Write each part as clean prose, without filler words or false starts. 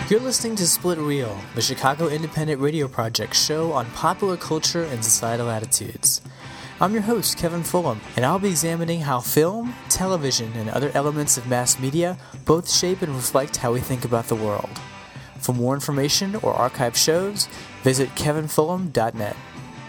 You're listening to Split Reel, the Chicago Independent Radio Project show on popular culture and societal attitudes. I'm your host, Kevin Fulham, and I'll be examining how film, television, and other elements of mass media both shape and reflect how we think about the world. For more information or archive shows, visit kevinfulham.net.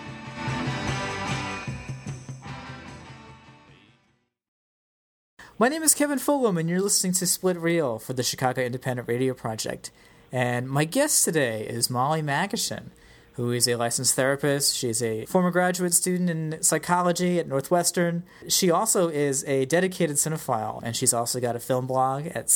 My name is Kevin Fulham, and you're listening to Split Reel for the Chicago Independent Radio Project. And my guest today is Molly Makishin, who is a licensed therapist. She's a former graduate student in psychology at Northwestern. She also is a dedicated cinephile, and she's also got a film blog at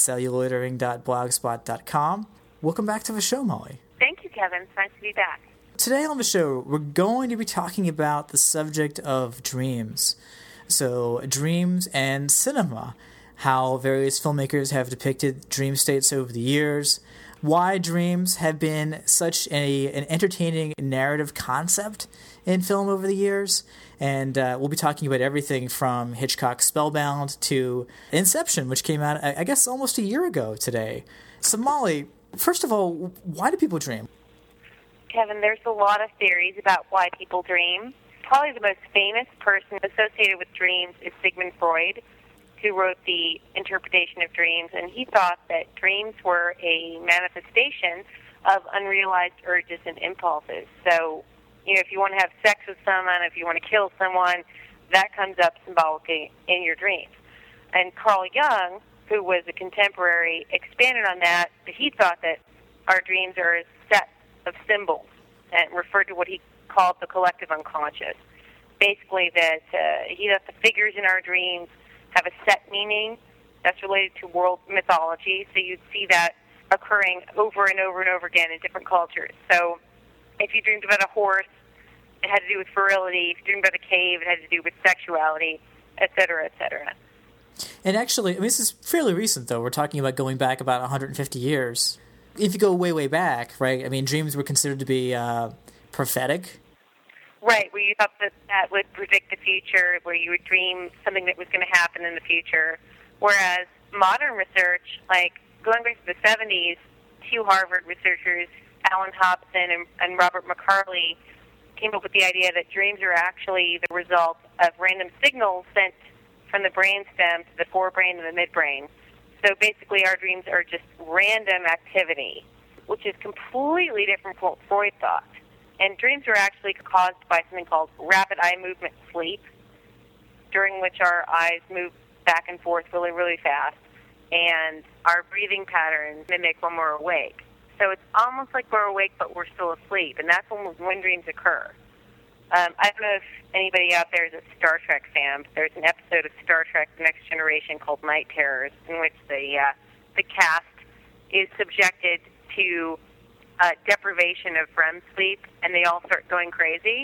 celluloitering.blogspot.com. Welcome back to the show, Molly. Thank you, Kevin. It's nice to be back. Today on the show, we're going to be talking about the subject of dreams. So, dreams and cinema, how various filmmakers have depicted dream states over the years, why dreams have been such an entertaining narrative concept in film over the years, and we'll be talking about everything from Hitchcock's Spellbound to Inception, which came out, I guess, almost a year ago today. So, Molly, first of all, why do people dream? Kevin, there's a lot of theories about why people dream. Probably the most famous person associated with dreams is Sigmund Freud, who wrote the interpretation of dreams, and he thought that dreams were a manifestation of unrealized urges and impulses. So, if you want to have sex with someone, if you want to kill someone, that comes up symbolically in your dreams. And Carl Jung, who was a contemporary, expanded on that. He thought that our dreams are a set of symbols and referred to what he called the collective unconscious. Basically, that the figures in our dreams have a set meaning that's related to world mythology, so you'd see that occurring over and over and over again in different cultures. So if you dreamed about a horse, it had to do with virility. If you dreamed about a cave, it had to do with sexuality, et cetera, et cetera. And actually, this is fairly recent, though. We're talking about going back about 150 years. If you go way, way back, right, dreams were considered to be prophetic. Right, where you thought that would predict the future, where you would dream something that was going to happen in the future. Whereas modern research, like going back to the 70s, two Harvard researchers, Alan Hobson and Robert McCarley, came up with the idea that dreams are actually the result of random signals sent from the brainstem to the forebrain and the midbrain. So basically our dreams are just random activity, which is completely different from what Freud thought. And dreams are actually caused by something called rapid eye movement sleep, during which our eyes move back and forth really, really fast, and our breathing patterns mimic when we're awake. So it's almost like we're awake, but we're still asleep, and that's when dreams occur. I don't know if anybody out there is a Star Trek fan, but there's an episode of Star Trek The Next Generation called Night Terrors, in which the cast is subjected to deprivation of REM sleep, and they all start going crazy.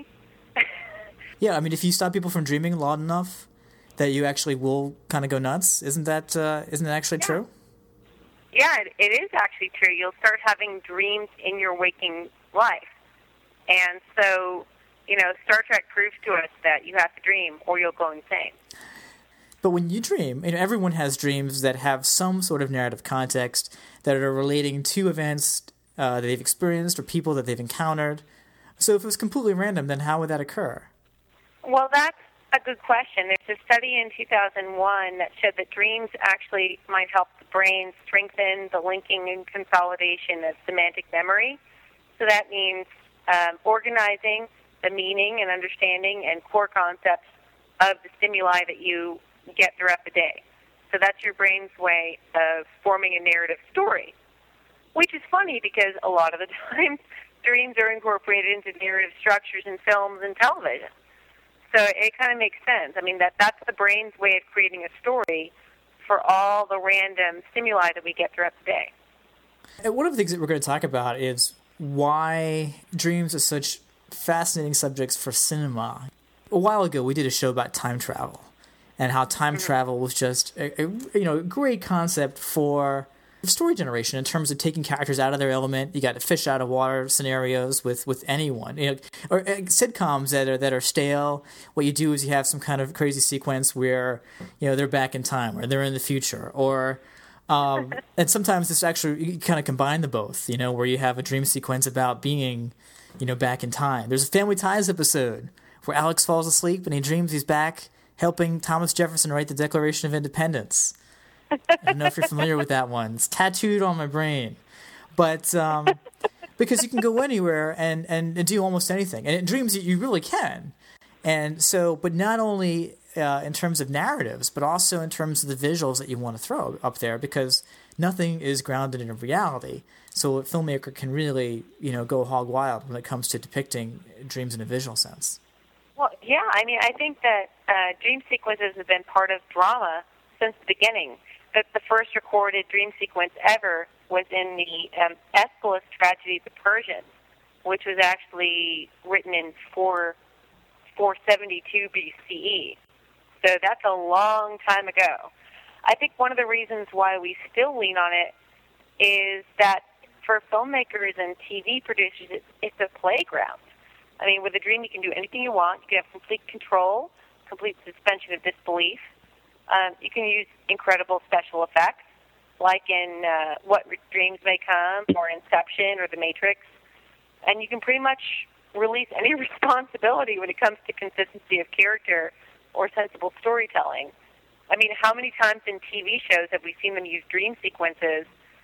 Yeah, if you stop people from dreaming long enough, that you actually will kind of go nuts. Isn't that actually true? Yeah, it is actually true. You'll start having dreams in your waking life. And so, Star Trek proves to us that you have to dream or you'll go insane. But when you dream, everyone has dreams that have some sort of narrative context that are relating to events that they've experienced or people that they've encountered. So if it was completely random, then how would that occur? Well, that's a good question. There's a study in 2001 that showed that dreams actually might help the brain strengthen the linking and consolidation of semantic memory. So that means organizing the meaning and understanding and core concepts of the stimuli that you get throughout the day. So that's your brain's way of forming a narrative story, which is funny because a lot of the time dreams are incorporated into narrative structures in films and television. So it kind of makes sense. That's the brain's way of creating a story for all the random stimuli that we get throughout the day. And one of the things that we're going to talk about is why dreams are such fascinating subjects for cinema. A while ago, we did a show about time travel and how time travel was just a great concept for story generation in terms of taking characters out of their element. You got fish out of water scenarios with anyone, or sitcoms that are stale. What you do is you have some kind of crazy sequence where they're back in time or they're in the future, or And sometimes this actually, you kind of combine the both, where you have a dream sequence about being, back in time. There's a Family Ties episode where Alex falls asleep and he dreams he's back helping Thomas Jefferson write the Declaration of Independence. I don't know if you're familiar with that one. It's tattooed on my brain. But because you can go anywhere and do almost anything. And in dreams, you really can. And so, but not only in terms of narratives, but also in terms of the visuals that you want to throw up there, because nothing is grounded in reality. So a filmmaker can really, go hog wild when it comes to depicting dreams in a visual sense. Well, yeah, I think that dream sequences have been part of drama since the beginning. That the first recorded dream sequence ever was in the Aeschylus tragedy, The Persians, which was actually written in 472 BCE. So that's a long time ago. I think one of the reasons why we still lean on it is that for filmmakers and TV producers, it's a playground. With a dream, you can do anything you want. You can have complete control, complete suspension of disbelief. You can use incredible special effects, like in What Dreams May Come, or Inception, or The Matrix. And you can pretty much release any responsibility when it comes to consistency of character or sensible storytelling. How many times in TV shows have we seen them use dream sequences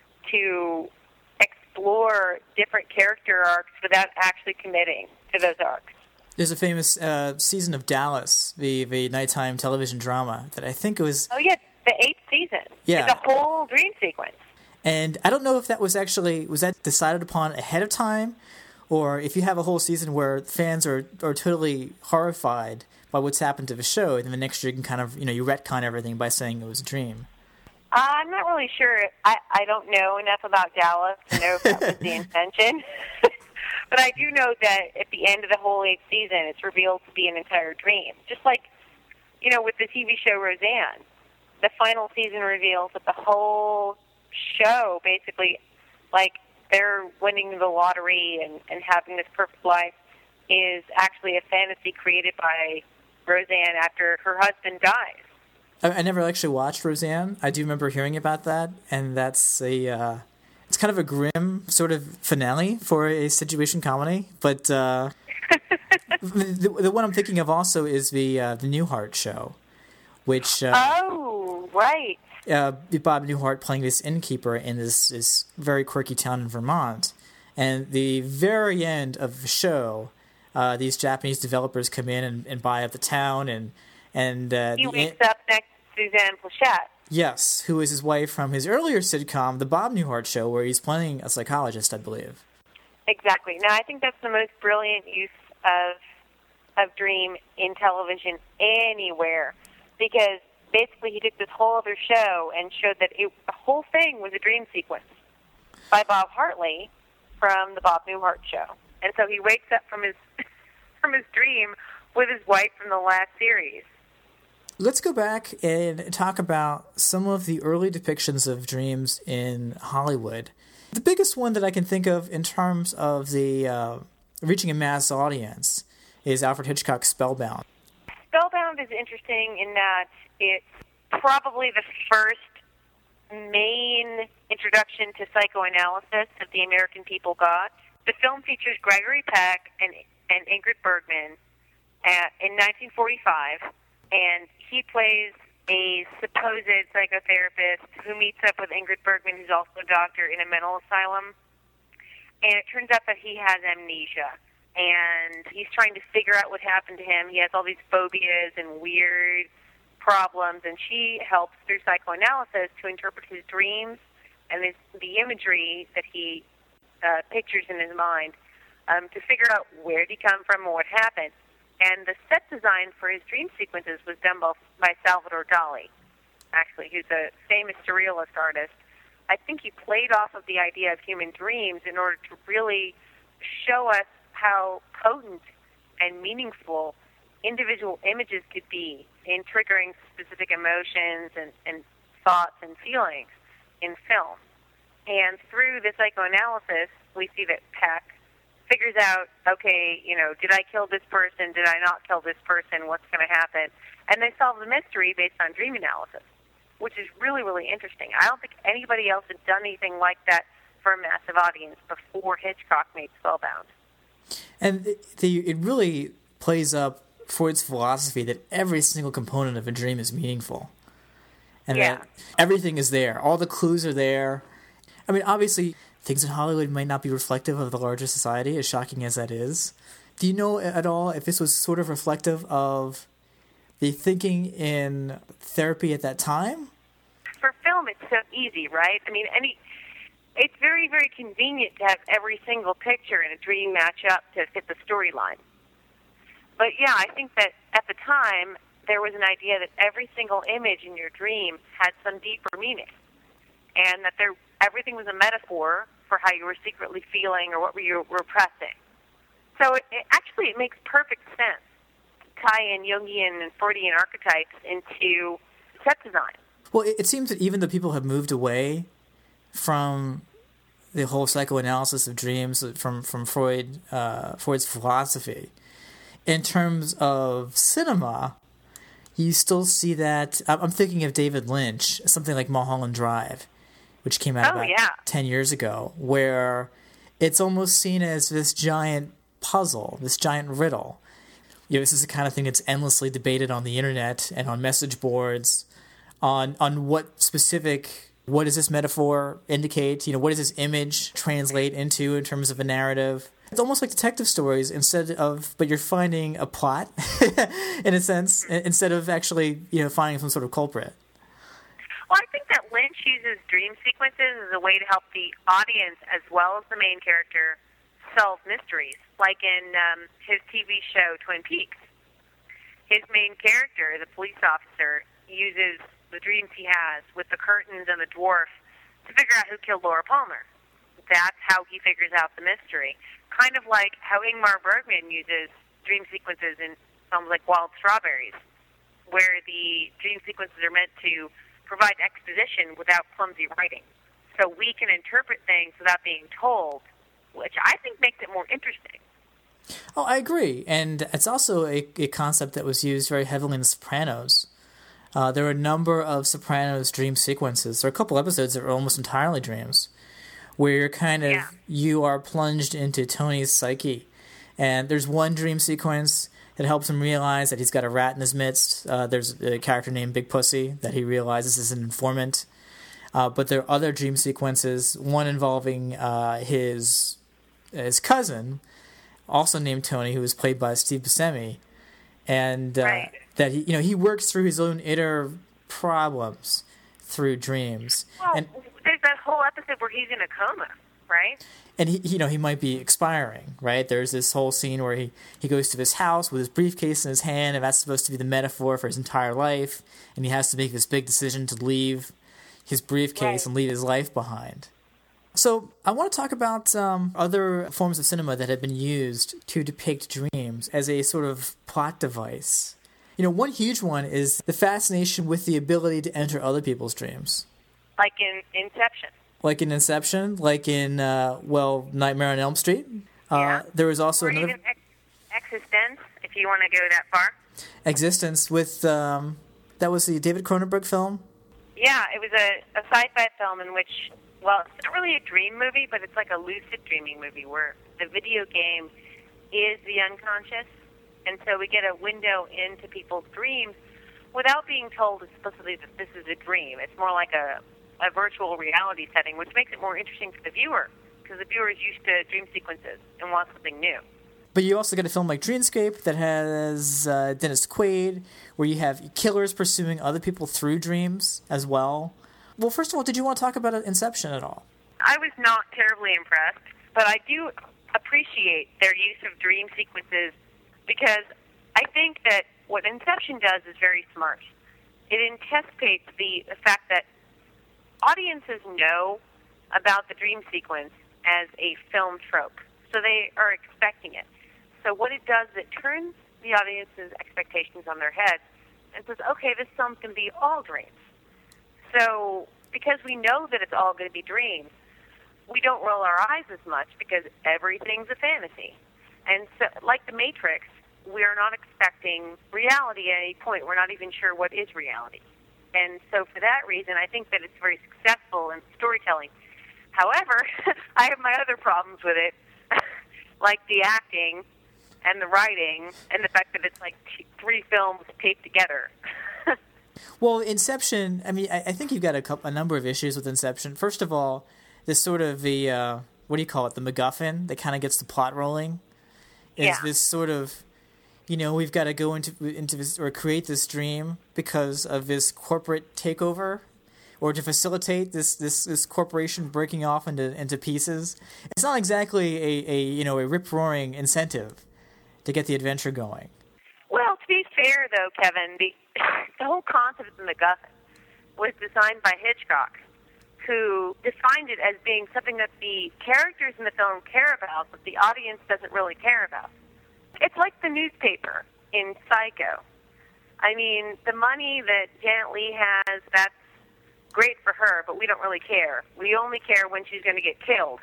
to explore different character arcs without actually committing to those arcs? There's a famous season of Dallas, the nighttime television drama, that I think it was... Oh, yeah, the 8th season. Yeah. It's a whole dream sequence. And I don't know if that was that decided upon ahead of time, or if you have a whole season where fans are totally horrified by what's happened to the show, and then the next year you can kind of, you retcon everything by saying it was a dream. I'm not really sure. I don't know enough about Dallas to know if that was the intention. But I do know that at the end of the whole 8th season, it's revealed to be an entire dream. Just like, with the TV show Roseanne, the final season reveals that the whole show, basically, like, they're winning the lottery and having this perfect life, is actually a fantasy created by Roseanne after her husband dies. I never actually watched Roseanne. I do remember hearing about that, and that's it's kind of a grim sort of finale for a situation comedy. But the one I'm thinking of also is the Newhart show, which oh, right. Bob Newhart playing this innkeeper in this very quirky town in Vermont, and the very end of the show, these Japanese developers come in and buy up the town, and he wakes up next to Suzanne Pleshette. Yes, who is his wife from his earlier sitcom, The Bob Newhart Show, where he's playing a psychologist, I believe. Exactly. Now, I think that's the most brilliant use of dream in television anywhere, because basically he took this whole other show and showed that the whole thing was a dream sequence by Bob Hartley from The Bob Newhart Show. And so he wakes up from his from his dream with his wife from the last series. Let's go back and talk about some of the early depictions of dreams in Hollywood. The biggest one that I can think of in terms of the reaching a mass audience is Alfred Hitchcock's Spellbound. Spellbound is interesting in that it's probably the first main introduction to psychoanalysis that the American people got. The film features Gregory Peck and Ingrid Bergman in 1945, and he plays a supposed psychotherapist who meets up with Ingrid Bergman, who's also a doctor in a mental asylum. And it turns out that he has amnesia, and he's trying to figure out what happened to him. He has all these phobias and weird problems, and she helps through psychoanalysis to interpret his dreams and the imagery that he pictures in his mind to figure out where did he come from and what happened. And the set design for his dream sequences was done by Salvador Dali, actually, who's a famous surrealist artist. I think he played off of the idea of human dreams in order to really show us how potent and meaningful individual images could be in triggering specific emotions and thoughts and feelings in film. And through the psychoanalysis, we see that Peck figures out, okay, did I kill this person? Did I not kill this person? What's going to happen? And they solve the mystery based on dream analysis, which is really, really interesting. I don't think anybody else had done anything like that for a massive audience before Hitchcock made Spellbound. And it really plays up Freud's philosophy that every single component of a dream is meaningful. And that everything is there. All the clues are there. I mean, obviously, things in Hollywood might not be reflective of the larger society, as shocking as that is. Do you know at all if this was sort of reflective of the thinking in therapy at that time? For film, it's so easy, right? I mean, it's very, very convenient to have every single picture in a dream match up to fit the storyline. But yeah, I think that at the time, there was an idea that every single image in your dream had some deeper meaning, and that everything was a metaphor for how you were secretly feeling or what you were repressing. So it makes perfect sense to tie in Jungian and Freudian archetypes into set design. Well, it seems that even though people have moved away from the whole psychoanalysis of dreams from Freud's philosophy, in terms of cinema, you still see that. I'm thinking of David Lynch, something like Mulholland Drive, which came out about 10 years ago, where it's almost seen as this giant puzzle, this giant riddle. You know, this is the kind of thing that's endlessly debated on the internet and on message boards on what does this metaphor indicate? You know, what does this image translate into in terms of a narrative? It's almost like detective stories but you're finding a plot in a sense, instead of actually, finding some sort of culprit. Well, I think that Lynch uses dream sequences as a way to help the audience as well as the main character solve mysteries, like in his TV show Twin Peaks. His main character, the police officer, uses the dreams he has with the curtains and the dwarf to figure out who killed Laura Palmer. That's how he figures out the mystery. Kind of like how Ingmar Bergman uses dream sequences in films like Wild Strawberries, where the dream sequences are meant to provide exposition without clumsy writing. So we can interpret things without being told, which I think makes it more interesting. Oh, I agree. And it's also a concept that was used very heavily in The Sopranos. There were a number of Sopranos dream sequences. There are a couple episodes that were almost entirely dreams, where you're you are plunged into Tony's psyche. And there's one dream sequence that helps him realize that he's got a rat in his midst. There's a character named Big Pussy that he realizes is an informant. But there are other dream sequences, one involving his cousin, also named Tony, who was played by Steve Buscemi. And that he works through his own inner problems through dreams. Well, and there's that whole episode where he's in a coma, right? And he might be expiring, right? There's this whole scene where he goes to his house with his briefcase in his hand, and that's supposed to be the metaphor for his entire life. And he has to make this big decision to leave his briefcase and leave his life behind. So I want to talk about other forms of cinema that have been used to depict dreams as a sort of plot device. One huge one is the fascination with the ability to enter other people's dreams. Like in Inception. Like in Inception, like in, Nightmare on Elm Street. There was also another... even Existence, if you want to go that far. Existence with, that was the David Cronenberg film? Yeah, it was a sci-fi film in which, it's not really a dream movie, but it's like a lucid dreaming movie where the video game is the unconscious. And so we get a window into people's dreams without being told explicitly that this is a dream. It's more like a virtual reality setting, which makes it more interesting for the viewer, because the viewer is used to dream sequences and wants something new. But you also get a film like Dreamscape that has Dennis Quaid, where you have killers pursuing other people through dreams as well. Well, first of all, did you want to talk about Inception at all? I was not terribly impressed, but I do appreciate their use of dream sequences because I think that what Inception does is very smart. It anticipates the fact that audiences know about the dream sequence as a film trope, so they are expecting it. So what it does is it turns the audience's expectations on their heads and says, okay, this film's going to be all dreams. So because we know that it's all going to be dreams, we don't roll our eyes as much because everything's a fantasy. And so, like The Matrix, we're not expecting reality at any point. We're not even sure what is reality. And so for that reason, I think that it's very successful in storytelling. However, I have my other problems with it, like the acting and the writing and the fact that it's like three films taped together. Well, Inception, I mean, I think you've got a number of issues with Inception. First of all, this sort of the, what do you call it, the MacGuffin that kind of gets the plot rolling is this sort of, we've got to go into this or create this dream because of this corporate takeover or to facilitate this corporation breaking off into pieces. It's not exactly a rip-roaring incentive to get the adventure going. Well, to be fair, though, Kevin, the whole concept of the MacGuffin was designed by Hitchcock, who defined it as being something that the characters in the film care about, but the audience doesn't really care about. It's like the newspaper in Psycho. I mean, the money that Janet Leigh has, that's great for her, but we don't really care. We only care when she's going to get killed.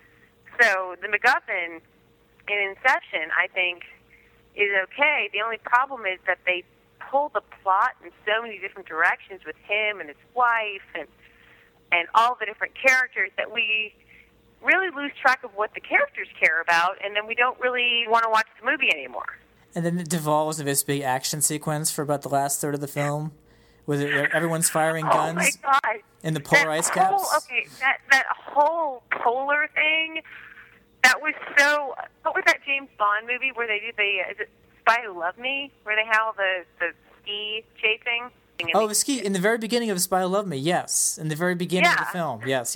So the MacGuffin in Inception, I think, is okay. The only problem is that they pull the plot in so many different directions with him and his wife and all the different characters that we really lose track of what the characters care about, and then we don't really want to watch the movie anymore. And then it devolves into this big action sequence for about the last third of the film, with everyone's firing guns. Oh my God! In the polar ice caps. Okay, that whole polar thing. That was so. What was that James Bond movie where they do is it Spy Who Loved Me, where they have the ski chasing? Oh, the ski in the very beginning of Spy Who Loved Me. Yes, in the very beginning of the film. Yes.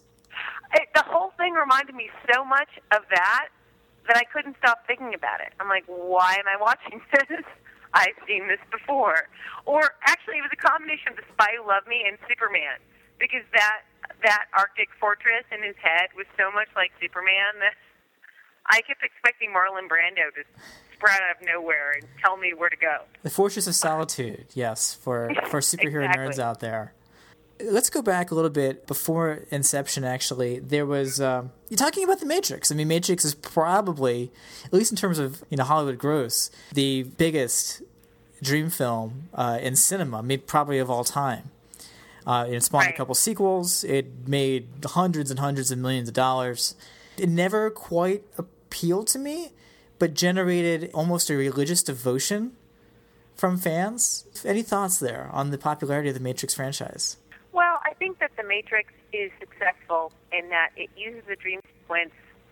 The whole thing reminded me so much of that I couldn't stop thinking about it. I'm like, why am I watching this? I've seen this before. Or actually, it was a combination of The Spy Who Loved Me and Superman, because that Arctic fortress in his head was so much like Superman that I kept expecting Marlon Brando to sprout out of nowhere and tell me where to go. The Fortress of Solitude, yes, for superhero nerds out there. Let's go back a little bit before Inception, actually. There was, you're talking about The Matrix. I mean, Matrix is probably, at least in terms of Hollywood gross, the biggest dream film in cinema, probably of all time. It spawned a couple sequels. It made hundreds and hundreds of millions of dollars. It never quite appealed to me, but generated almost a religious devotion from fans. Any thoughts there on the popularity of the Matrix franchise? Well, I think that The Matrix is successful in that it uses the dream sequence,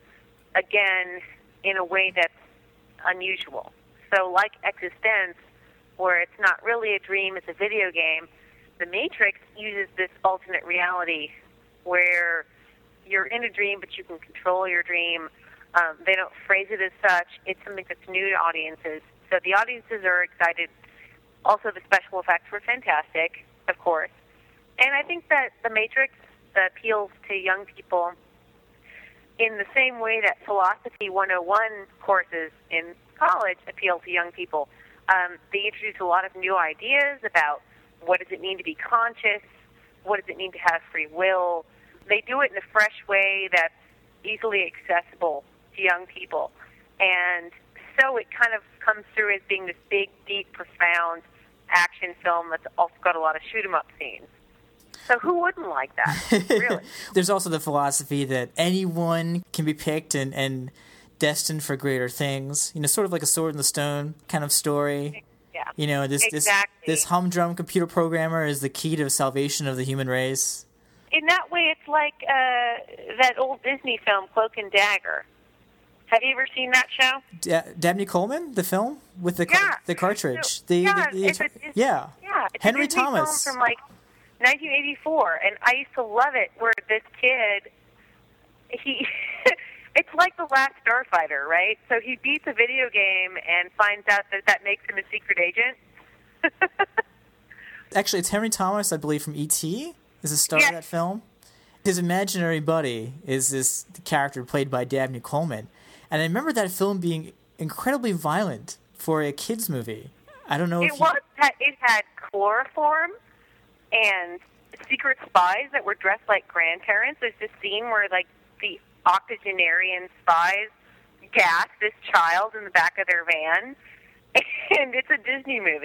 again, in a way that's unusual. So like Existence, where it's not really a dream, it's a video game, The Matrix uses this alternate reality where you're in a dream, but you can control your dream. They don't phrase it as such. It's something that's new to audiences. So the audiences are excited. Also, the special effects were fantastic, of course. And I think that The Matrix appeals to young people in the same way that Philosophy 101 courses in college appeal to young people. They introduce a lot of new ideas about what does it mean to be conscious, what does it mean to have free will. They do it in a fresh way that's easily accessible to young people. And so it kind of comes through as being this big, deep, profound action film that's also got a lot of shoot-'em-up scenes. So who wouldn't like that, really? There's also the philosophy that anyone can be picked and destined for greater things. Sort of like a Sword in the Stone kind of story. Yeah. This humdrum computer programmer is the key to salvation of the human race. In that way, it's like that old Disney film, Cloak and Dagger. Have you ever seen that show? Dabney Coleman, the film with the cartridge. It's a Henry Disney Thomas film from 1984, and I used to love it. Where this kid, it's like The Last Starfighter, right? So he beats a video game and finds out that makes him a secret agent. Actually, it's Henry Thomas, I believe, from E.T. is the star of that film. His imaginary buddy is this character played by Dabney Coleman. And I remember that film being incredibly violent for a kids' movie. I don't know if it had chloroform and secret spies that were dressed like grandparents. There's this scene where the octogenarian spies gas this child in the back of their van, and it's a Disney movie.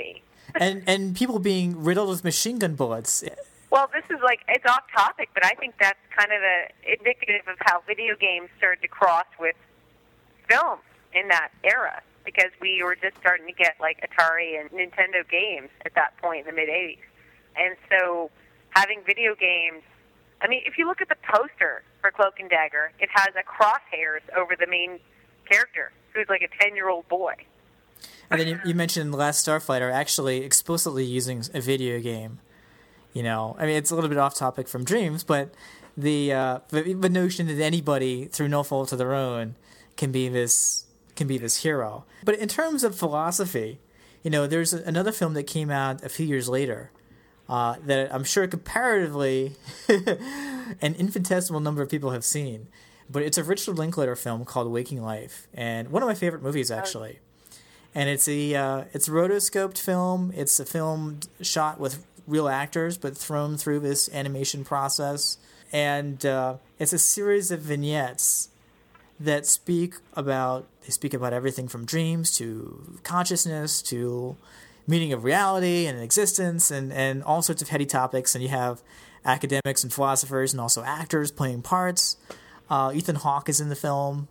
and people being riddled with machine gun bullets. Well, this is like, it's off topic, but I think that's kind of indicative of how video games started to cross with film in that era, because we were just starting to get like Atari and Nintendo games at that point in the mid-'80s. And so having video games, I mean, if you look at the poster for Cloak and Dagger, it has a crosshairs over the main character, who's like a 10-year-old boy. And then you mentioned The Last Starfighter actually explicitly using a video game. You know, I mean, it's a little bit off topic from Dreams, but the notion that anybody, through no fault of their own, can be this hero. But in terms of philosophy, you know, there's another film that came out a few years later that I'm sure comparatively an infinitesimal number of people have seen. But it's a Richard Linklater film called Waking Life, and one of my favorite movies, actually. And it's a rotoscoped film. It's a film shot with real actors, but thrown through this animation process. And it's a series of vignettes that speak about everything from dreams to consciousness to meaning of reality and existence and all sorts of heady topics. And you have academics and philosophers and also actors playing parts. Ethan Hawke is in the film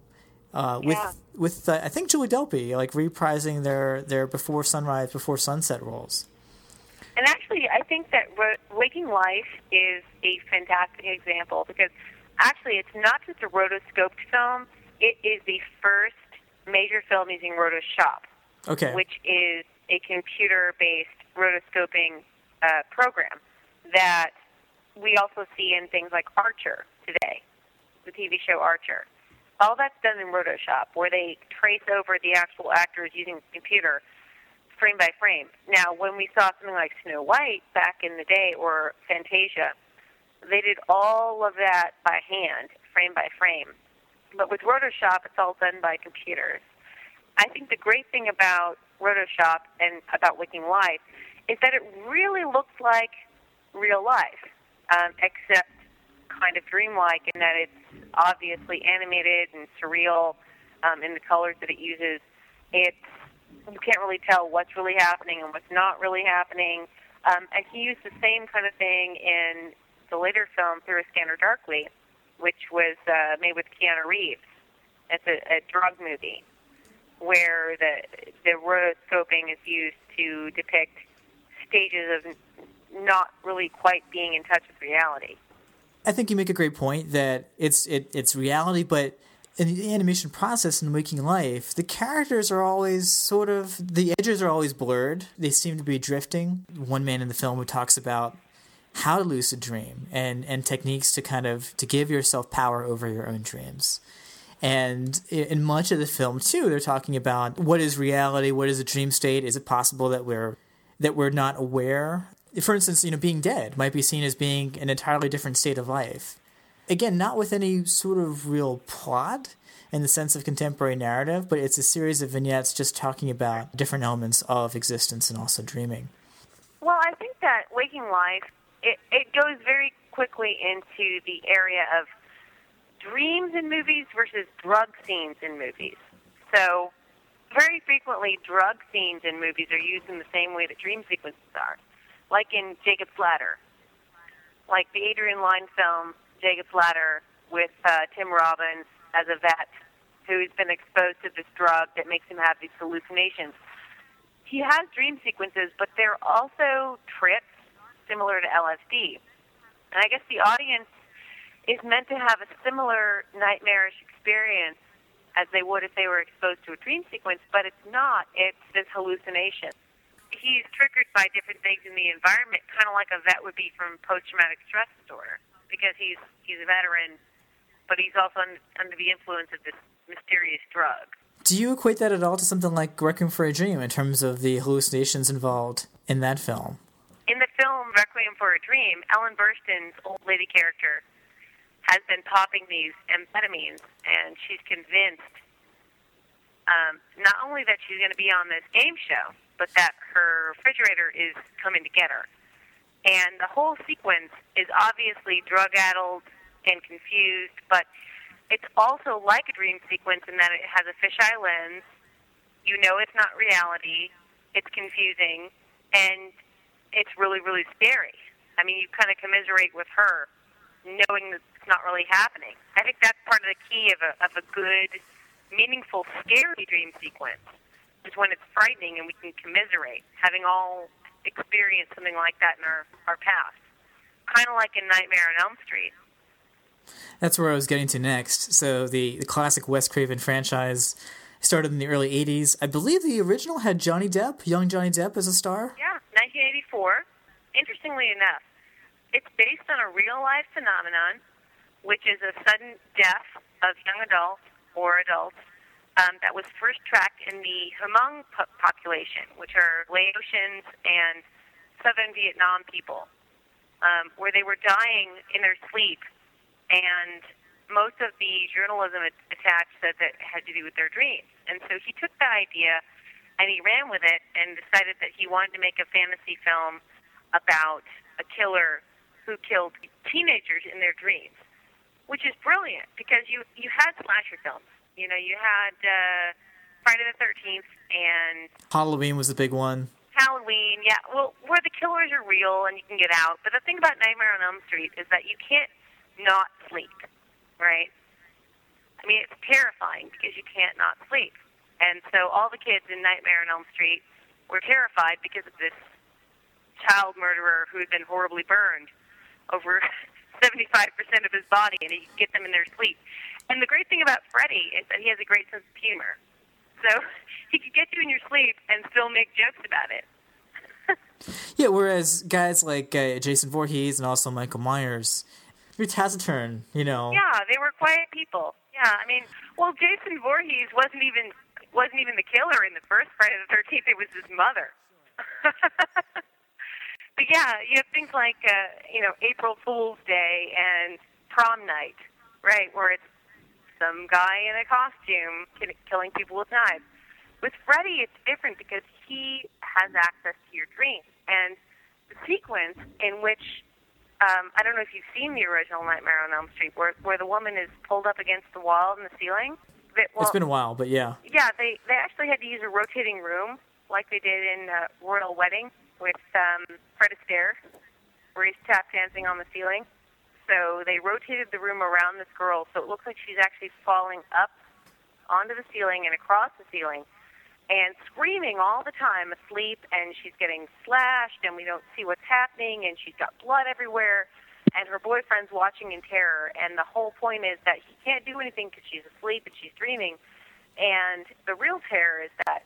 with I think Julie Delpy, like reprising their before sunrise, before sunset roles. And actually, I think that Waking Life is a fantastic example, because actually it's not just a rotoscoped film, it is the first major film using Rotoshop, which is a computer-based rotoscoping program that we also see in things like Archer today, the TV show Archer. All that's done in Rotoshop, where they trace over the actual actors using the computer frame by frame. Now, when we saw something like Snow White back in the day, or Fantasia, they did all of that by hand, frame by frame. But with Rotoshop, it's all done by computers. I think the great thing about Rotoshop and about Waking Life is that it really looks like real life, except kind of dreamlike in that it's obviously animated and surreal in the colors that it uses. You can't really tell what's really happening and what's not really happening. And he used the same kind of thing in the later film, Through a Scanner Darkly, which was made with Keanu Reeves. It's a drug movie where the rotoscoping is used to depict stages of not really quite being in touch with reality. I think you make a great point that it's reality, but in the animation process in Waking Life, the characters are always the edges are always blurred. They seem to be drifting. One man in the film who talks about how to lucid dream and techniques to give yourself power over your own dreams. And in much of the film too, they're talking about what is reality, what is a dream state, is it possible that we're not aware? For instance, being dead might be seen as being an entirely different state of life. Again, not with any sort of real plot in the sense of contemporary narrative, but it's a series of vignettes just talking about different elements of existence and also dreaming. Well, I think that Waking Life, it goes very quickly into the area of dreams in movies versus drug scenes in movies. So very frequently, drug scenes in movies are used in the same way that dream sequences are, like in Jacob's Ladder, like the Adrian Lyne film Jacob's Ladder with Tim Robbins as a vet who's been exposed to this drug that makes him have these hallucinations. He has dream sequences, but they're also trips similar to LSD. And I guess the audience is meant to have a similar nightmarish experience as they would if they were exposed to a dream sequence, but it's not. It's this hallucination. He's triggered by different things in the environment, kind of like a vet would be from post-traumatic stress disorder, because he's a veteran, but he's also under the influence of this mysterious drug. Do you equate that at all to something like Requiem for a Dream in terms of the hallucinations involved in that film? In the film Requiem for a Dream, Ellen Burstyn's old lady character has been popping these amphetamines, and she's convinced not only that she's going to be on this game show, but that her refrigerator is coming to get her. And the whole sequence is obviously drug-addled and confused, but it's also like a dream sequence in that it has a fisheye lens. You know it's not reality. It's confusing. and it's really, really scary. I mean, you kind of commiserate with her, knowing that it's not really happening. I think that's part of the key of a good, meaningful, scary dream sequence, is when it's frightening and we can commiserate, having all experienced something like that in our past. Kind of like in Nightmare on Elm Street. That's where I was getting to next. So the classic Wes Craven franchise started in the early 80s. I believe the original had Johnny Depp, young Johnny Depp, as a star. Yeah, 1984. Interestingly enough, it's based on a real-life phenomenon, which is a sudden death of young adults or adults that was first tracked in the Hmong population, which are Laotians and southern Vietnam people, where they were dying in their sleep, and most of the journalism attached said that it had to do with their dreams. And so he took that idea and he ran with it and decided that he wanted to make a fantasy film about a killer who killed teenagers in their dreams, which is brilliant because you had slasher films. You know, you had Friday the 13th and Halloween was the big one. Halloween, yeah. Well, where the killers are real and you can get out. But the thing about Nightmare on Elm Street is that you can't not sleep, right? I mean, it's terrifying because you can't not sleep. And so all the kids in Nightmare on Elm Street were terrified because of this child murderer who had been horribly burned over 75% of his body, and he could get them in their sleep. And the great thing about Freddy is that he has a great sense of humor. So he could get you in your sleep and still make jokes about it. Yeah, whereas guys like Jason Voorhees and also Michael Myers, they're taciturn, you know. Yeah, they were quiet people. Yeah, I mean, well, Jason Voorhees wasn't even the killer in the first Friday the 13th. It was his mother. But yeah, you have things like April Fool's Day and Prom Night, right, where it's some guy in a costume killing people with knives. With Freddy, it's different because he has access to your dreams. And the sequence in which, I don't know if you've seen the original Nightmare on Elm Street, where the woman is pulled up against the wall in the ceiling. It's been a while, but yeah. Yeah, they actually had to use a rotating room like they did in Royal Wedding with Fred Astaire, where he's tap dancing on the ceiling. So they rotated the room around this girl, so it looks like she's actually falling up onto the ceiling and across the ceiling and screaming all the time asleep, and she's getting slashed, and we don't see what's happening, and she's got blood everywhere, and her boyfriend's watching in terror, and the whole point is that he can't do anything because she's asleep and she's dreaming, and the real terror is that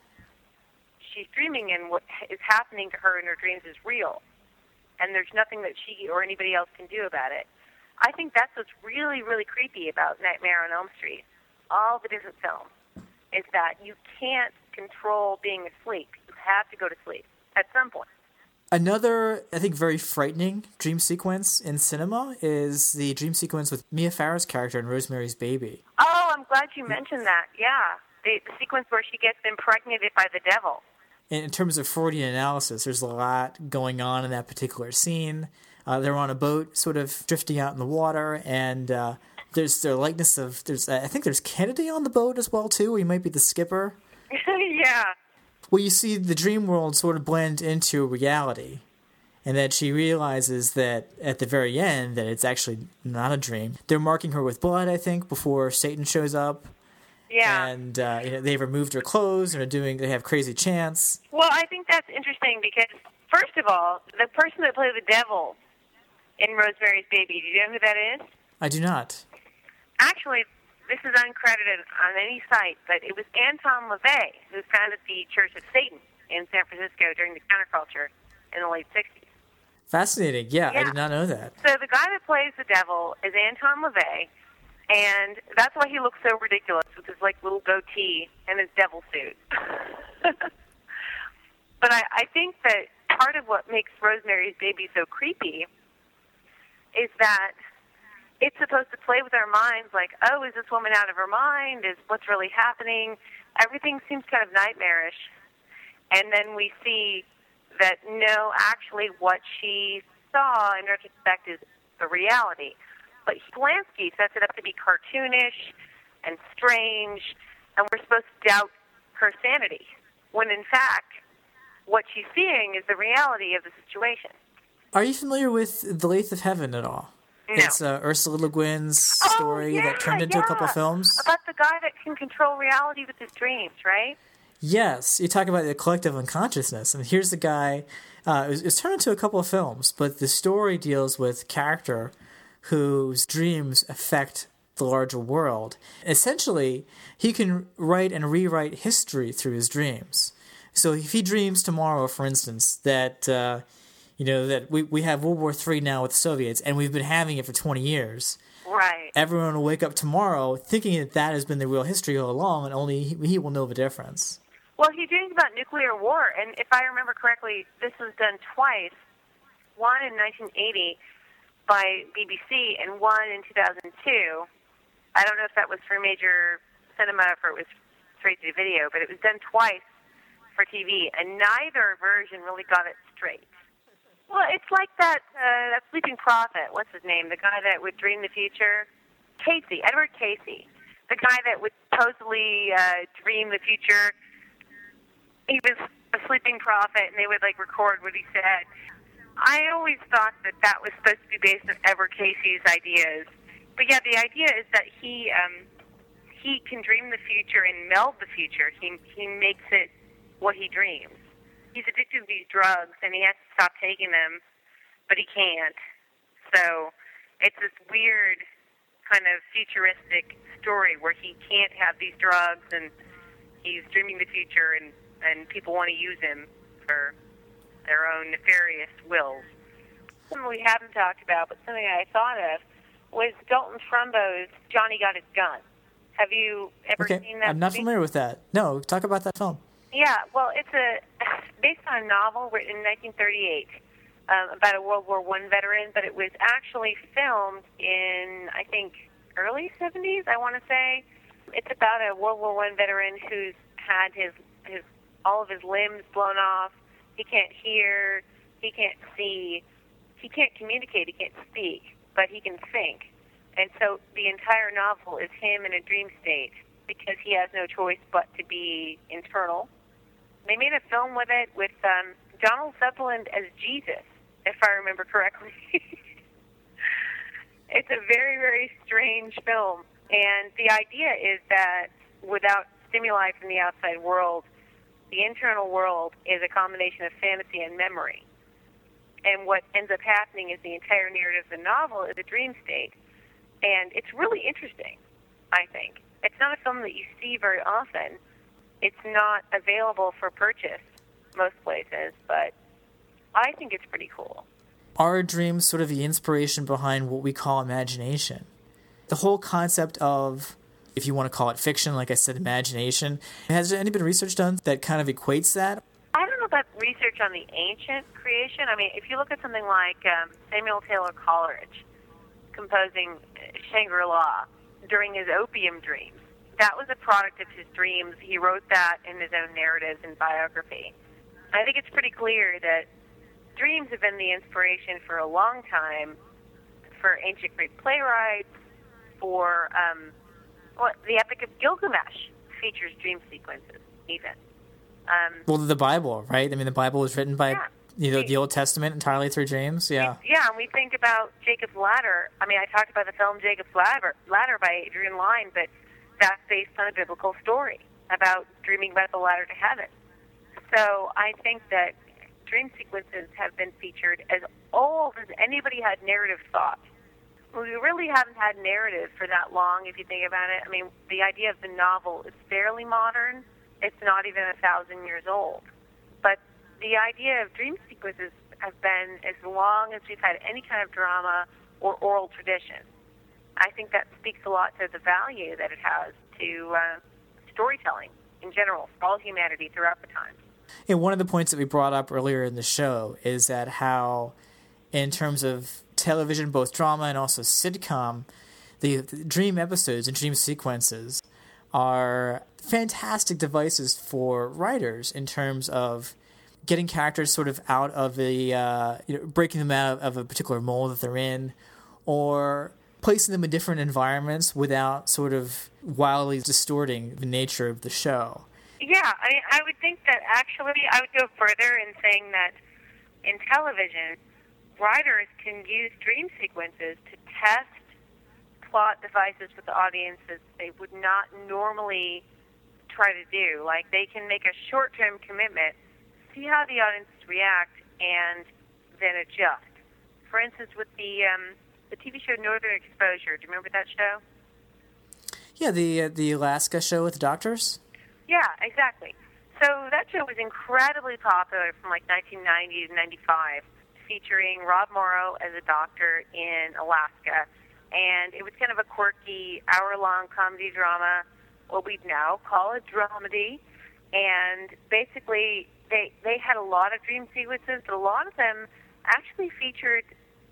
she's dreaming, and what is happening to her in her dreams is real, and there's nothing that she or anybody else can do about it. I think that's what's really, really creepy about Nightmare on Elm Street, all the different films, is that you can't control being asleep. You have to go to sleep at some point. Another, I think, very frightening dream sequence in cinema is the dream sequence with Mia Farrow's character in Rosemary's Baby. Oh, I'm glad you mentioned that. Yeah, the sequence where she gets impregnated by the devil. In terms of Freudian analysis, there's a lot going on in that particular scene. They're on a boat, sort of drifting out in the water, and there's the likeness of I think there's Kennedy on the boat as well too. He might be the skipper. Yeah. Well, you see the dream world sort of blend into reality, and that she realizes that at the very end that it's actually not a dream. They're marking her with blood, I think, before Satan shows up. Yeah. And they've removed her clothes, and they have crazy chants. Well, I think that's interesting because, first of all, the person that played the devil in Rosemary's Baby, do you know who that is? I do not. Actually, this is uncredited on any site, but it was Anton LaVey who founded the Church of Satan in San Francisco during the counterculture in the late 60s. Fascinating. Yeah, I did not know that. So the guy that plays the devil is Anton LaVey, and that's why he looks so ridiculous with his little goatee and his devil suit. But I think that part of what makes Rosemary's Baby so creepy is that it's supposed to play with our minds like, oh, is this woman out of her mind? Is what's really happening? Everything seems kind of nightmarish. And then we see that, no, actually what she saw in retrospect is the reality. But Polanski sets it up to be cartoonish and strange, and we're supposed to doubt her sanity, when in fact, what she's seeing is the reality of the situation. Are you familiar with The Lathe of Heaven at all? No. It's Ursula Le Guin's story that turned into a couple films. About the guy that can control reality with his dreams, right? Yes, you talk about the collective unconsciousness, and here's the guy. It was turned into a couple of films, but the story deals with a character whose dreams affect the larger world. Essentially, he can write and rewrite history through his dreams. So if he dreams tomorrow, for instance, that that we have World War III now with the Soviets, and we've been having it for 20 years. Right. Everyone will wake up tomorrow thinking that has been the real history all along, and only he will know the difference. Well, he dreams about nuclear war, and if I remember correctly, this was done twice. One in 1980 by BBC, and one in 2002. I don't know if that was for major cinema or if it was straight to video, but it was done twice for TV, and neither version really got it straight. Well, it's like that sleeping prophet. What's his name? The guy that would dream the future? Casey, Edward Casey. The guy that would supposedly dream the future. He was a sleeping prophet, and they would record what he said. I always thought that was supposed to be based on Edward Casey's ideas. But yeah, the idea is that he can dream the future and meld the future. He makes it what he dreams. He's addicted to these drugs, and he has to stop taking them, but he can't. So it's this weird kind of futuristic story where he can't have these drugs, and he's dreaming the future, and people want to use him for their own nefarious wills. Something we haven't talked about, but something I thought of, was Dalton Trumbo's Johnny Got His Gun. Have you ever seen that I'm not familiar with that. No, talk about that film. Yeah, well, it's based on a novel written in 1938 about a World War I veteran, but it was actually filmed in, I think, early 70s, I want to say. It's about a World War I veteran who's had his all of his limbs blown off. He can't hear, he can't see, he can't communicate, he can't speak, but he can think. And so the entire novel is him in a dream state because he has no choice but to be internal. They made a film with it with Donald Sutherland as Jesus, if I remember correctly. It's a very, very strange film. And the idea is that without stimuli from the outside world, the internal world is a combination of fantasy and memory. And what ends up happening is the entire narrative of the novel is a dream state. And it's really interesting, I think. It's not a film that you see very often. It's not available for purchase most places, but I think it's pretty cool. Are dreams sort of the inspiration behind what we call imagination? The whole concept of, if you want to call it fiction, like I said, imagination, has there any been research done that kind of equates that? I don't know about research on the ancient creation. I mean, if you look at something like Samuel Taylor Coleridge composing Shangri-La during his opium dreams, that was a product of his dreams. He wrote that in his own narratives and biography. I think it's pretty clear that dreams have been the inspiration for a long time for ancient Greek playwrights, for the Epic of Gilgamesh features dream sequences, even. Well, the Bible, right? I mean, the Bible was written by the Old Testament entirely through dreams. Yeah. Yeah, and we think about Jacob's Ladder. I mean, I talked about the film Jacob's Ladder by Adrian Lyne, but that's based on a biblical story about dreaming about the ladder to heaven. So I think that dream sequences have been featured as old as anybody had narrative thought. We really haven't had narrative for that long, if you think about it. I mean, the idea of the novel is fairly modern. It's not even 1,000 years old. But the idea of dream sequences have been as long as we've had any kind of drama or oral tradition. I think that speaks a lot to the value that it has to storytelling in general for all humanity throughout the time. And one of the points that we brought up earlier in the show is that how, in terms of television, both drama and also sitcom, the dream episodes and dream sequences are fantastic devices for writers in terms of getting characters sort of out of breaking them out of a particular mold that they're in, or placing them in different environments without sort of wildly distorting the nature of the show. Yeah, I would think that actually I would go further in saying that in television, writers can use dream sequences to test plot devices with the audiences they would not normally try to do. Like, they can make a short-term commitment, see how the audiences react, and then adjust. For instance, with the TV show Northern Exposure, do you remember that show? Yeah, the Alaska show with the doctors? Yeah, exactly. So that show was incredibly popular from like 1990 to 95, featuring Rob Morrow as a doctor in Alaska. And it was kind of a quirky, hour-long comedy drama, what we'd now call a dramedy. And basically, they had a lot of dream sequences, but a lot of them actually featured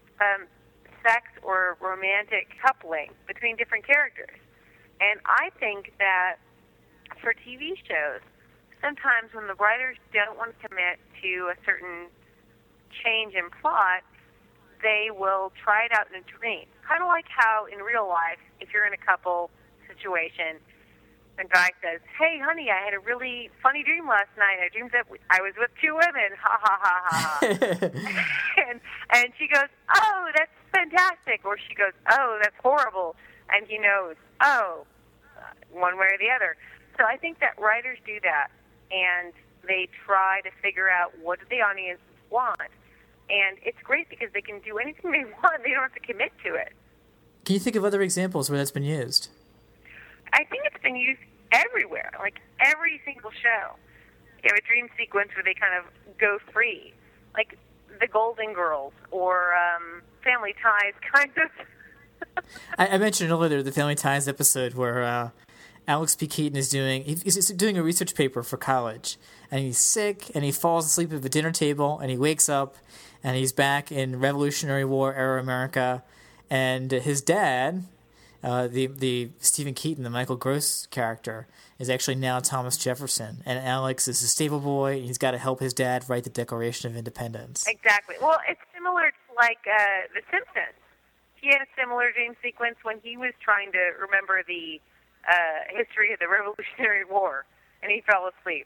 sex or romantic coupling between different characters. And I think that for TV shows, sometimes when the writers don't want to commit to a certain change in plot, they will try it out in a dream. Kind of like how in real life, if you're in a couple situation, a guy says, "Hey, honey, I had a really funny dream last night. I dreamed that I was with two women. Ha, ha, ha, ha, ha." and she goes, "Oh, that's fantastic." Or she goes, "Oh, that's horrible." And he knows, oh, one way or the other. So I think that writers do that, and they try to figure out what do the audience want. And it's great because they can do anything they want. They don't have to commit to it. Can you think of other examples where that's been used? I think it's been used everywhere, like every single show. You have a dream sequence where they kind of go free, like The Golden Girls or Family Ties, kind of. I mentioned earlier the Family Ties episode where Alex P. Keaton is he's doing a research paper for college, and he's sick, and he falls asleep at the dinner table, and he wakes up, and he's back in Revolutionary War era America, and his dad, the Stephen Keaton, the Michael Gross character, is actually now Thomas Jefferson, and Alex is a stable boy, and he's got to help his dad write the Declaration of Independence. Exactly. Well, it's similar to like The Simpsons. He had a similar dream sequence when he was trying to remember the history of the Revolutionary War, and he fell asleep.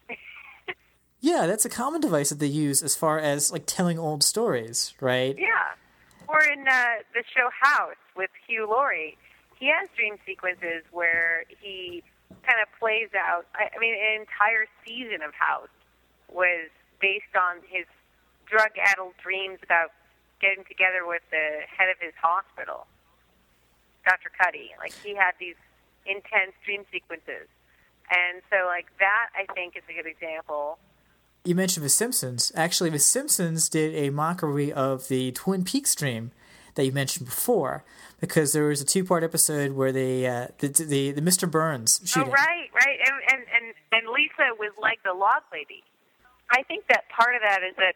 Yeah, that's a common device that they use as far as like telling old stories, right? Yeah. Or in the show House with Hugh Laurie, he has dream sequences where he kind of plays out. I mean, an entire season of House was based on his drug-addled dreams about getting together with the head of his hospital, Dr. Cuddy. Like, he had these intense dream sequences. And so, like, that, I think, is a good example. You mentioned The Simpsons. Actually, The Simpsons did a mockery of the Twin Peaks dream that you mentioned before, because there was a two-part episode where the Mr. Burns shooting. Oh, right. And Lisa was like the log lady. I think that part of that is that,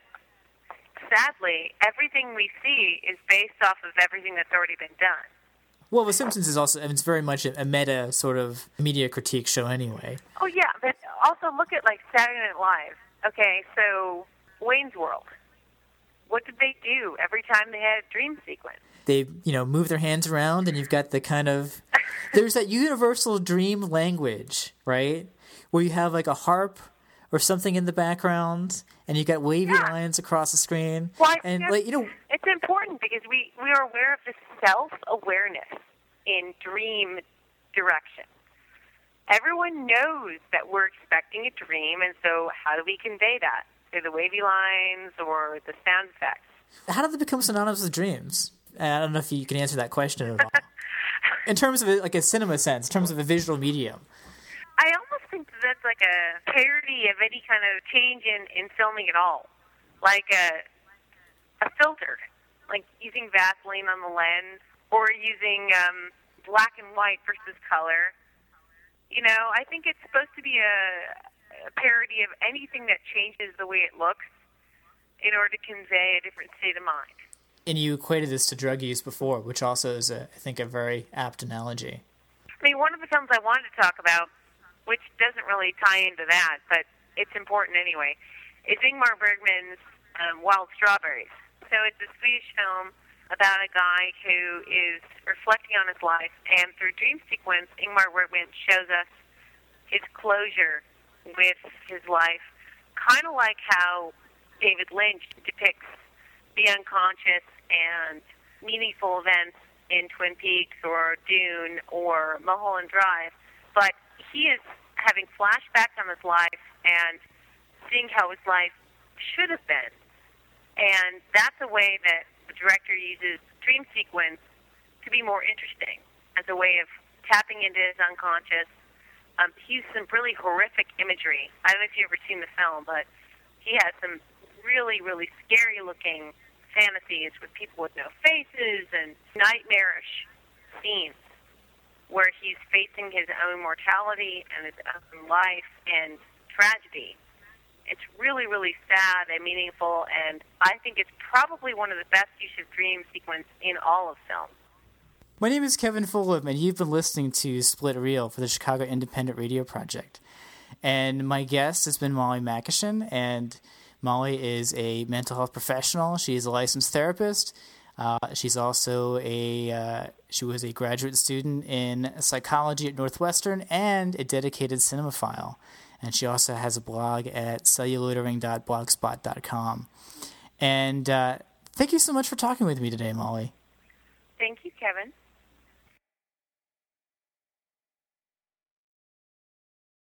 sadly, everything we see is based off of everything that's already been done. Well, The Simpsons is also, it's very much a meta sort of media critique show anyway. Oh, yeah, but also look at, like, Saturday Night Live. Okay, so Wayne's World. What did they do every time they had a dream sequence? They, move their hands around, and you've got the kind of... There's that universal dream language, right? Where you have, like, a harp or something in the background, and you got wavy lines across the screen. Well, and it's important because we are aware of the self-awareness in dream direction. Everyone knows that we're expecting a dream, and so how do we convey that? Through the wavy lines or the sound effects. How did they become synonymous with dreams? I don't know if you can answer that question at all. In terms of like a cinema sense, in terms of a visual medium. I almost think that's like a parody of any kind of change in filming at all. Like a filter, like using Vaseline on the lens or using black and white versus color. I think it's supposed to be a parody of anything that changes the way it looks in order to convey a different state of mind. And you equated this to drug use before, which also is, I think, a very apt analogy. I mean, one of the films I wanted to talk about, which doesn't really tie into that, but it's important anyway, is Ingmar Bergman's Wild Strawberries. So it's a Swedish film about a guy who is reflecting on his life, and through dream sequence, Ingmar Bergman shows us his closure with his life, kind of like how David Lynch depicts the unconscious and meaningful events in Twin Peaks or Dune or Mulholland Drive. But he is having flashbacks on his life and seeing how his life should have been. And that's a way that the director uses dream sequence to be more interesting as a way of tapping into his unconscious. He uses some really horrific imagery. I don't know if you've ever seen the film, but he has some really, really scary-looking fantasies with people with no faces and nightmarish scenes where he's facing his own mortality and his own life and tragedy. It's really, really sad and meaningful, and I think it's probably one of the best use of dream sequence in all of film. My name is Kevin Fulham, and you've been listening to Split Reel for the Chicago Independent Radio Project. And my guest has been Molly Makishin, and Molly is a mental health professional. She is a licensed therapist. She's also she was a graduate student in psychology at Northwestern and a dedicated cinemaphile. And she also has a blog at celluloidering.blogspot.com. And thank you so much for talking with me today, Molly. Thank you, Kevin.